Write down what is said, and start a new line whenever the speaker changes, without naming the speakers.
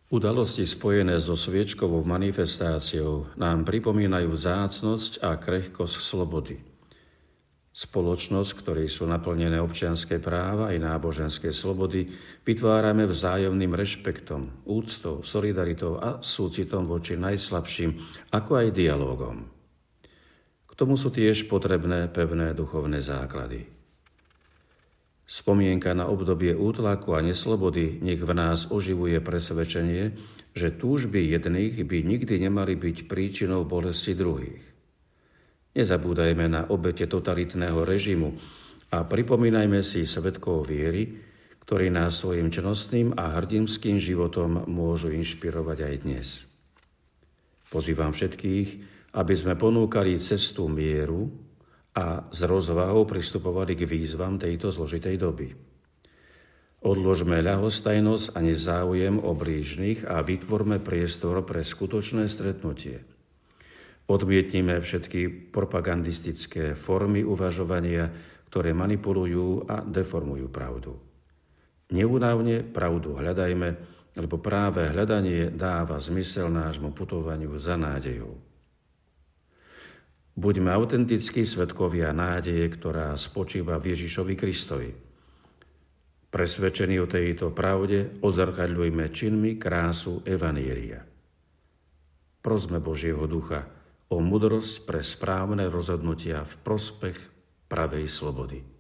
Udalosti spojené so sviečkovou manifestáciou nám pripomínajú vzácnosť a krehkosť slobody. Spoločnosť, v ktorej sú naplnené občianske práva i náboženské slobody, vytvárame vzájomným rešpektom, úctou, solidaritou a súcitom voči najslabším, ako aj dialógom. K tomu sú tiež potrebné pevné duchovné základy. Spomienka na obdobie útlaku a neslobody nech v nás oživuje presvedčenie, že túžby jedných by nikdy nemali byť príčinou bolesti druhých. Nezabúdajme na obete totalitného režimu a pripomínajme si svedkov viery, ktorí nás svojim čnostným a hrdinským životom môžu inšpirovať aj dnes. Pozývam všetkých, aby sme ponúkali cestu mieru a s rozvahou pristupovali k výzvam tejto zložitej doby. Odložme ľahostajnosť a nezáujem o blížnych a vytvorme priestor pre skutočné stretnutie. Odmietnime všetky propagandistické formy uvažovania, ktoré manipulujú a deformujú pravdu. Neúnavne pravdu hľadajme, lebo práve hľadanie dáva zmysel nášmu putovaniu za nádejou. Buďme autentickí svedkovia nádeje, ktorá spočíva v Ježišovi Kristovi. Presvedčení o tejto pravde odzrkadľujme činmi krásu evanielia. Prosme Božieho ducha o múdrosť pre správne rozhodnutia v prospech pravej slobody.